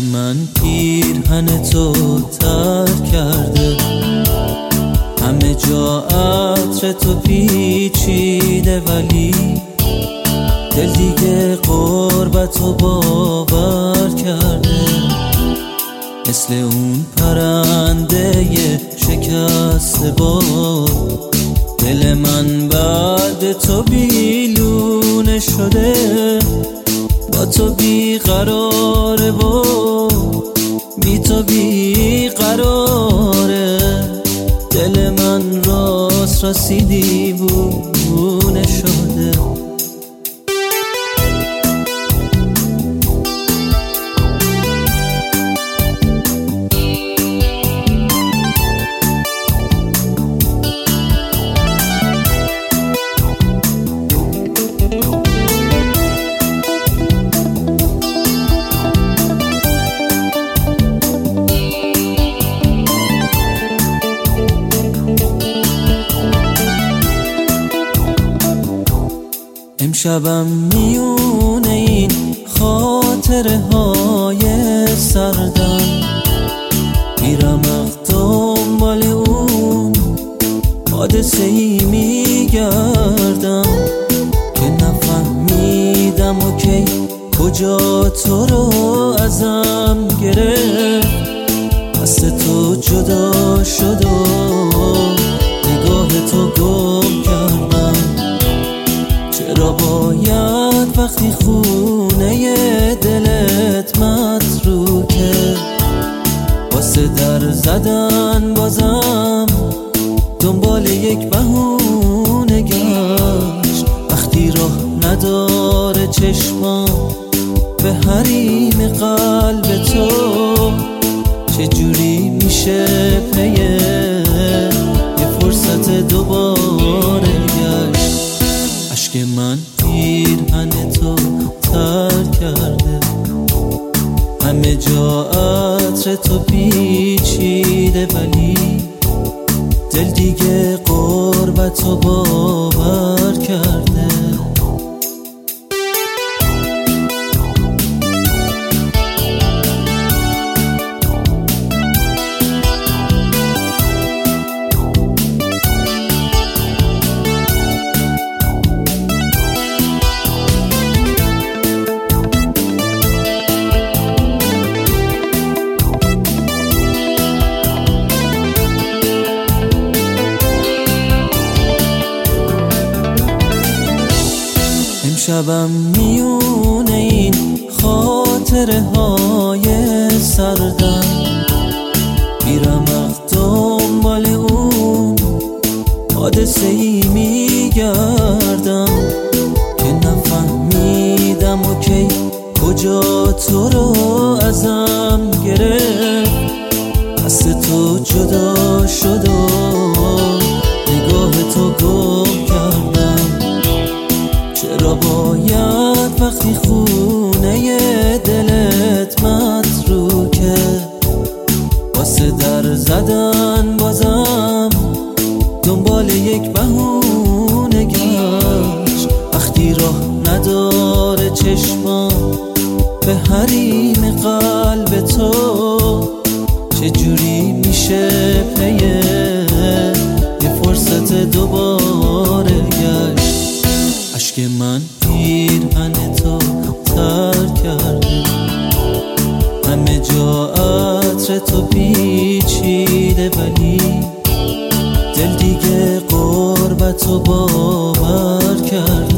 من پیرهن تو تر کرده، همه جا عطر تو پیچیده، ولی دل دیگه غربتو باور کرده. مثل اون پرنده شکسته باد، دل من بعد تو بیلونه شده. با تو بیقراره و بی تو بیقراره، دل من راست راستی دیوونه شده. امشبم میونه این خاطره های سردم، میرم دنبال اون حادثه ای میگردم که نفهمیدم و کی کجا تو رو ازم گرفت. دست تو جدا شد و نگاه تو گم کردم. چرا باید وقتی خونه دلت متروکه، واسه در زدن بازم دنبال یک بهونه گشت؟ وقتی راه نداره چشمام به حریم قلب تو، چجوری میشه پیه یه فرصت دوباره گشت؟ عشق من پیرهن تو تر کرده، همه جا عطر تو پیچیده، ولی دل دیگه غربتو باور کرده. امشبم میونه این خاطره های سردم، میرم دنبال اون حادثه ای میگردم که نفهمیدم و کی کجا تو رو ازم گرفت. دست تو جدا شد و نگاه تو گم کردم. چرا باید وقتی خونه دلت متروکه، واسه در زدن بازم دنبال یک بهونه گشت؟ وقتی راه نداره چشمام به حریم قلب تو، چجوری میشه پیه یه فرصت دوباره گشت؟ عشق من پیرهن تو تر کرده، همه جا عطر تو پیچیده، ولی دل دیگه غربتو باور کرده.